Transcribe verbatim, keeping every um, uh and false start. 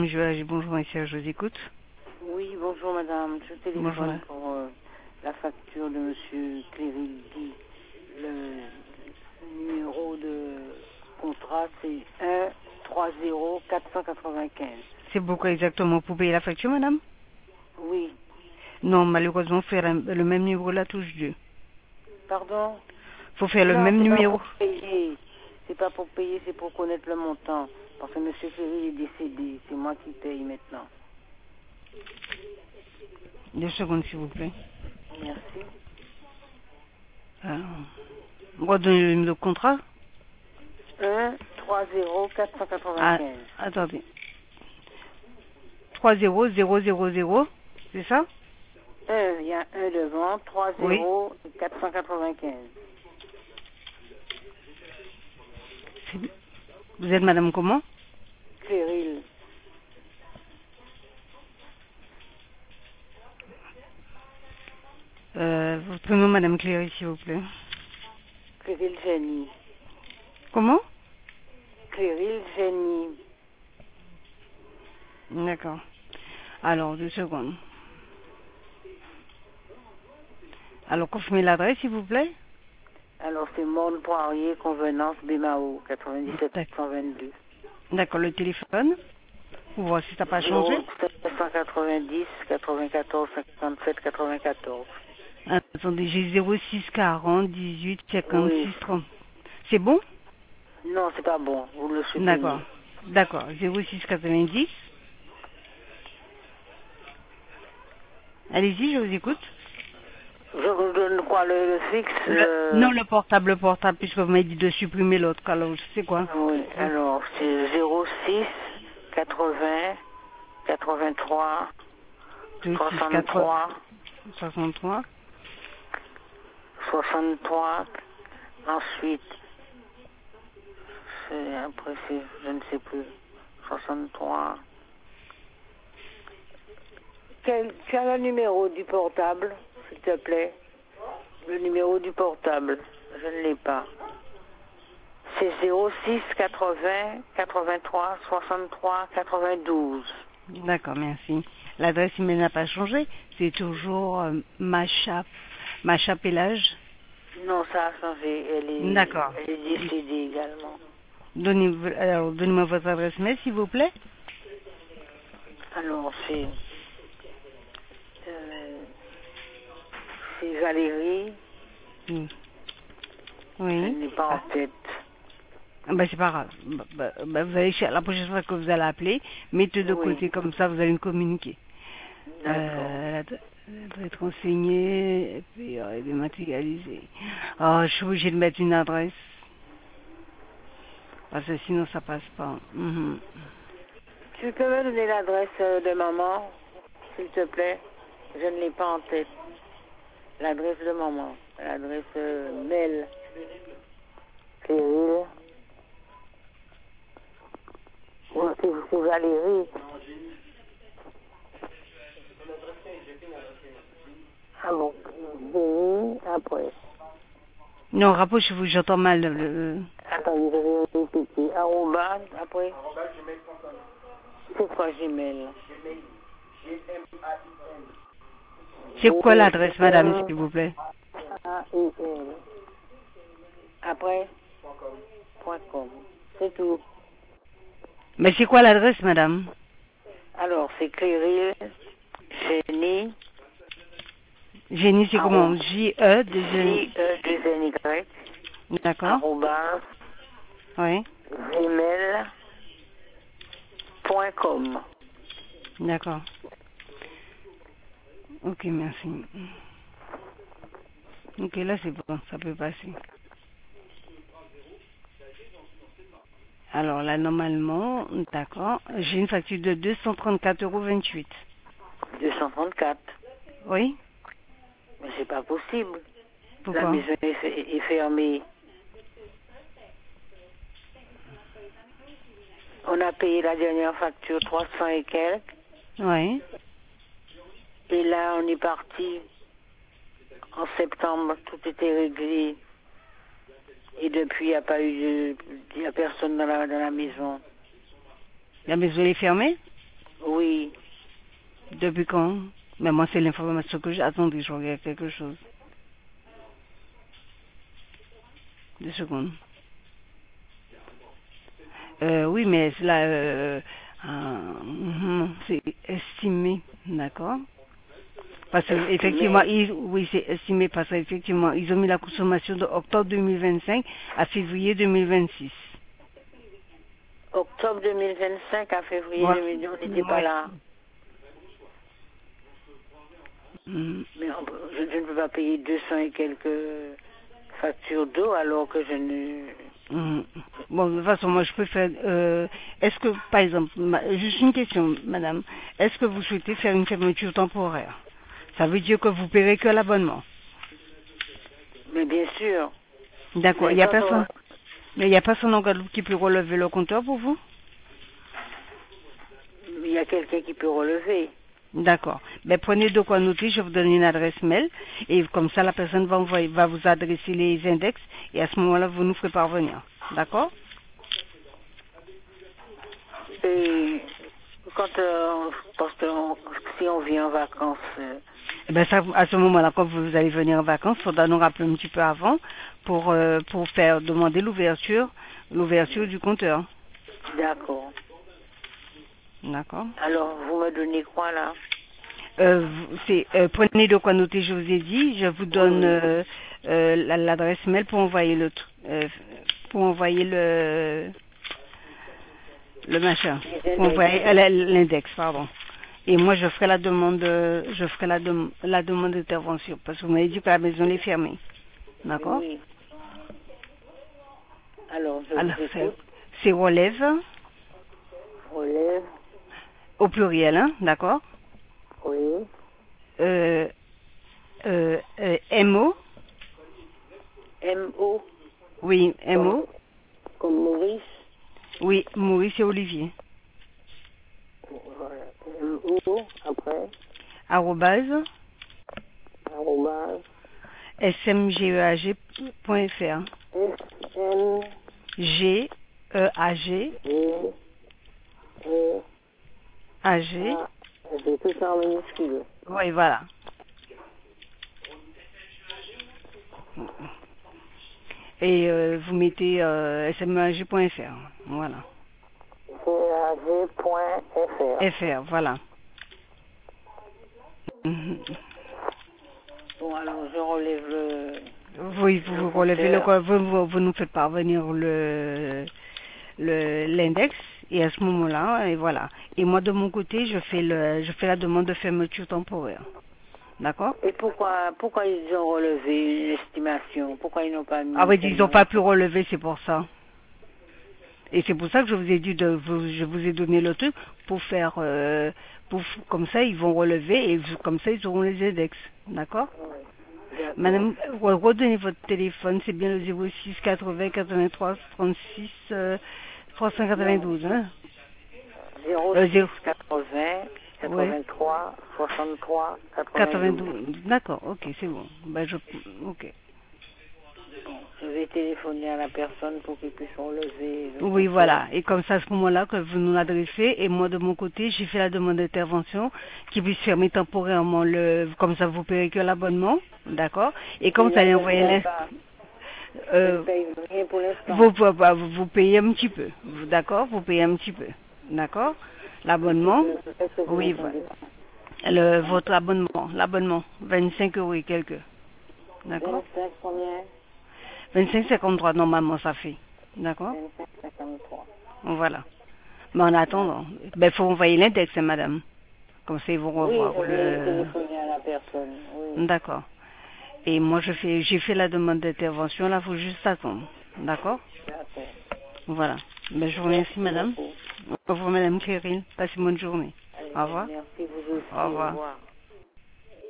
Je vais agir. Bonjour, monsieur, je vous écoute. Oui, bonjour madame. Je téléphone Bonjour. pour euh, la facture de monsieur Clérildi. Le numéro de contrat, c'est un trois zéro quatre cent quatre-vingt-quinze. C'est pourquoi exactement pour payer la facture, madame? Oui. Non, malheureusement, faire un- le même numéro la touche deux. Pardon? Faut faire le Non, même c'est pas numéro. pour payer. C'est pas pour payer, c'est pour connaître le montant. Parce que monsieur Cléril est décédé. C'est moi qui paye maintenant. Deux secondes, s'il vous plaît. Merci. Alors, on va donner le numéro de contrat? un trois zéro quatre cent Ah, quatre-vingt-quinze. attendez. trois zéro zéro zéro zéro, c'est ça? un, il y a un devant, trois Oui. zéro quatre cent quatre-vingt-quinze. C'est- Vous êtes madame comment? Cléril. Euh, votre prénom, madame Cléry, s'il vous plaît. Cléril Génie. Comment? Cléril Génie. D'accord. Alors, deux secondes. Alors, confirmez l'adresse, s'il vous plaît. Alors, c'est Morne Poirier, Convenance, Bémao, quatre-vingt-dix-sept D'ac- cent vingt-deux. D'accord, le téléphone. Pour voir si ça n'a pas changé. zéro sept cent quatre-vingt-dix, quatre-vingt-quatorze, cinquante-sept, quatre-vingt-quatorze. Attendez, j'ai zéro six quarante dix-huit Oui. cinquante-six trente. C'est bon? Non, c'est pas bon. Vous le supprimez. D'accord. D'accord. zéro six quatre-vingt-dix. Allez-y, je vous écoute. Je vous donne quoi, le, le fixe Le- euh, Non, le portable, le portable, puisque vous m'avez dit de supprimer l'autre. Alors, c'est quoi? Oui, alors, c'est zéro six quatre-vingts quatre-vingt-trois deux six quatre soixante-trois soixante-trois. soixante-trois. Ensuite, c'est après, c'est, je ne sais plus, soixante-trois. Quel, tu as le numéro du portable, s'il te plaît? Le numéro du portable, je ne l'ai pas. C'est zéro six quatre-vingts quatre-vingt-trois soixante-trois quatre-vingt-douze. D'accord, merci. L'adresse email n'a pas changé. C'est toujours euh, Macha, Macha Pélage. Non, ça a changé. Elle est, D'accord. elle est décédée également. Donnez, alors, donnez-moi votre adresse mail, s'il vous plaît. Alors, c'est... euh, c'est Valérie. Oui. Je Oui. ne l'ai pas en tête. Ah, bah, c'est pas grave. Bah, bah, bah, vous allez, cher- la prochaine fois que vous allez appeler, mettez de Oui. côté, comme ça vous allez me communiquer. D'accord. Euh, elle doit elle doit être renseignée, et puis euh, elle est dématérialisée. Oh, je suis obligée de mettre une adresse. Parce que sinon ça passe pas. Mhm. Tu peux me donner l'adresse euh, de maman, s'il te plaît? Je ne l'ai pas en tête. L'adresse de maman. L'adresse euh, mail. Cyril. Oui, c'est c'est Valérie. Ah bon, Génie, après. Non, rapprochez-vous, j'entends mal. Le, le- Attendez, je vais répéter. Arrobas, après. C'est quoi Gmail? C'est quoi l'adresse, madame, s'il vous plaît? A I L. Après, point com. C'est tout. Mais c'est quoi l'adresse, madame? Alors, c'est Cléril, Génie, Génie, c'est comment? arro- J-E, deux J E deux N Y, D'accord. arrobas, Oui. gmail point com. D'accord. Ok, merci. Ok, là c'est bon, ça peut passer. Alors là, normalement, d'accord, j'ai une facture de deux cent trente-quatre euros vingt-huit. deux cent trente-quatre. Oui? Mais c'est pas possible. La Pourquoi? maison est, fe- est fermée. On a payé la dernière facture trois cents et quelques. Oui. Et là, on est parti en septembre. Tout était réglé. Et depuis, il n'y a pas eu de... Il n'y a personne dans la, dans la maison. La maison est fermée? Oui. Depuis quand? Mais moi, c'est l'information que j'ai. Attendez, je regarde quelque chose. Deux secondes. Euh, oui, mais cela, euh, euh, c'est estimé, d'accord? Parce que effectivement, ils, oui, c'est estimé parce qu'effectivement, ils ont mis la consommation de octobre deux mille vingt-cinq à février deux mille vingt-six. Octobre deux mille vingt-cinq à février Ouais. deux mille vingt, on n'était pas Ouais. là. Mm. Mais on peut- je, je ne peux pas payer deux cents et quelques factures d'eau alors que je ne... Mm. Bon, de toute façon, moi, je peux faire. Euh, est-ce que, par exemple, ma- juste une question, madame, est-ce que vous souhaitez faire une fermeture temporaire? Ça veut dire que vous paierez que l'abonnement. Mais bien sûr. D'accord. Il Mais n'y a quand on... personne. Mais il n'y a personne en Guadeloupe qui peut relever le compteur pour vous? Il y a quelqu'un qui peut relever. D'accord. Ben, prenez de quoi noter, je vous donne une adresse mail et comme ça la personne va, envoyer, va vous adresser les index et à ce moment-là vous nous ferez parvenir. D'accord? Et quand euh, parce que on- si on vient en vacances, euh, Eh ben ça, à ce moment-là, quand vous allez venir en vacances, il faudra nous rappeler un petit peu avant pour, euh, pour faire demander l'ouverture, l'ouverture du compteur. d'accord. D'accord? Alors vous me donnez quoi là? Euh, c'est, euh, prenez de quoi noter, je vous ai dit, je vous donne Oui, oui. euh, euh, la- l'adresse mail pour envoyer le, tr- euh, pour envoyer le, le machin, Les pour index. envoyer euh, la- l'index, pardon. Et moi, je ferai la demande, de- je ferai la, dem- la demande d'intervention parce que vous m'avez dit que la maison est fermée. D'accord? Oui. Alors je Alors, vous c'est écoute. c'est relève Relève. au pluriel, hein, d'accord? Oui. Euh, euh, euh, M O, M O oui, M comme, O, comme Maurice. oui, Maurice et Olivier, Voilà. M O après. arrobase, Arrobase. smgeag point fr. S M G, E, A, G, G E A, G, A. J'ai tout ça en minuscule. oui, voilà. Et euh, vous mettez euh, smag point fr, voilà. C A G point F R. F R, voilà. Mhm. Bon, alors je relève le, Oui, vous, le vous relevez le compteur. vous, vous, vous nous faites parvenir le le l'index et à ce moment-là, et voilà. Et moi de mon côté, je fais le je fais la demande de fermeture temporaire. D'accord? Et pourquoi, pourquoi ils ont relevé une estimation? Pourquoi ils n'ont pas Ah mis oui, ils n'ont seulement pas la... pu relever, c'est pour ça. Et c'est pour ça que je vous ai dit de vous, je vous ai donné le truc pour faire euh, pour comme ça ils vont relever et vous- comme ça ils auront les index. D'accord? D'accord. Madame, re- redonnez votre téléphone, c'est bien le zéro six quatre-vingts quatre-vingt-trois trente-six euh, trois cent quatre-vingt-douze, hein? Euh, zéro six zéro, quatre-vingts ouais, quatre-vingt-trois soixante-trois quatre-vingt-douze. quatre-vingt-douze. D'accord, ok, c'est bon. Ben, je, ok. Bon, je vais téléphoner à la personne pour qu'il puisse relever le Oui, compteur. voilà. Et comme ça, à ce moment-là, que vous nous l'adressez, et moi, de mon côté, j'ai fait la demande d'intervention qui puisse fermer temporairement le... Comme ça, vous payez que l'abonnement, d'accord? Et Et comme ça, là, allez je ne envoyer paye l'in- pas. Je ne euh, paye rien pour l'instant. vous, vous, vous, vous payez un petit peu, vous- d'accord? Vous payez un petit peu, d'accord? Un petit L'abonnement, peu. Est-ce que vous oui, voilà. entendez? Le, votre abonnement, l'abonnement, vingt-cinq euros et quelques, d'accord? vingt-cinq combien? vingt-cinq cinquante-trois, normalement, ça fait, d'accord? vingt-cinq cinquante-trois. Voilà. Mais en attendant, ben, faut envoyer l'index, hein, madame. Comme ça, ils vont Oui, revoir je vais le... téléphoner à la personne. Oui. D'accord. Et moi, je fais, j'ai fait la demande d'intervention, là, faut juste attendre. D'accord? D'accord. Voilà. Ben, je vous remercie, Merci madame. beaucoup. Au revoir, madame Kéril. Passez une bonne journée. Allez, Au revoir. merci vous Au aussi. Au revoir. revoir.